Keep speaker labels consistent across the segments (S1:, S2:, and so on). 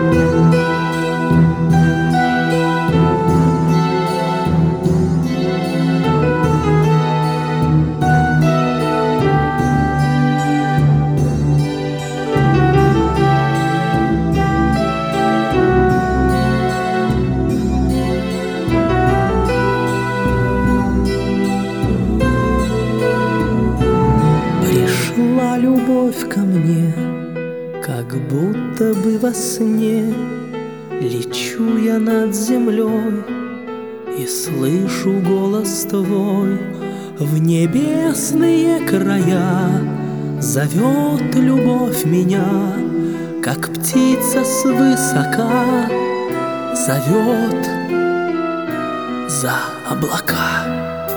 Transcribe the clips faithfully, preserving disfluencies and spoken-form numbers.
S1: Любовь ко мне, как будто бы во сне. Лечу я над землей и слышу голос твой. В небесные края зовет любовь меня, как птица свысока зовет за облака.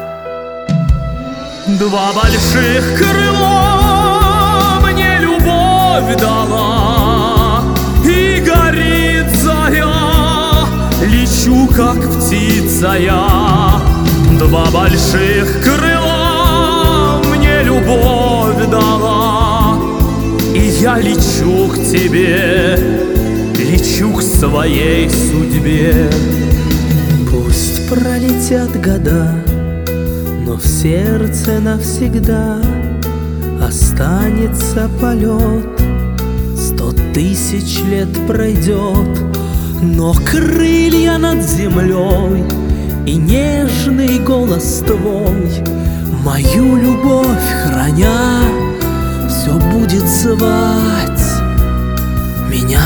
S2: Два больших крыла мне любовь дала, и горит заря, лечу, как птица я. Два больших крыла мне любовь дала, и я лечу к тебе, лечу к своей судьбе.
S1: Пусть пролетят года, но в сердце навсегда останется полет. Сто тысяч лет пройдет, но крылья над землей и нежный голос твой, мою любовь храня, все будет звать меня.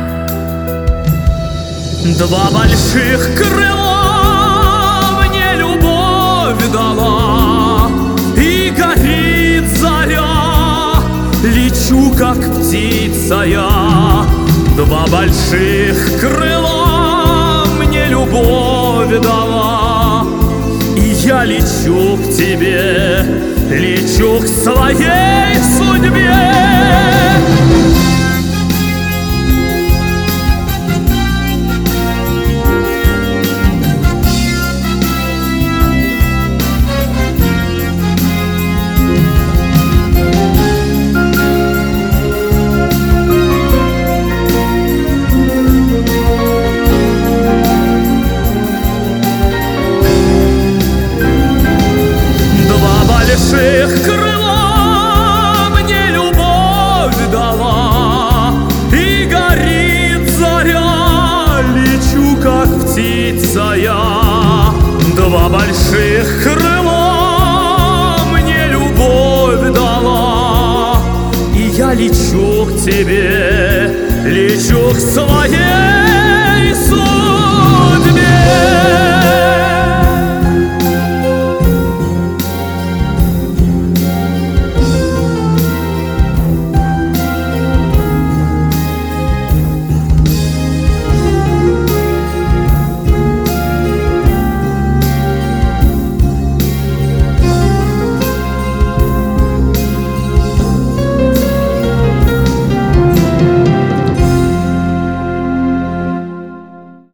S2: Два больших крыла мне любовь дала, и горит заря, лечу, как птица я. Два больших крыла мне любовь дала, и я лечу к тебе, лечу к своей судьбе. Больших крыла мне любовь дала, и горит заря, лечу, как птица я. Два больших крыла мне любовь дала, и я лечу к тебе, лечу к своей судьбе.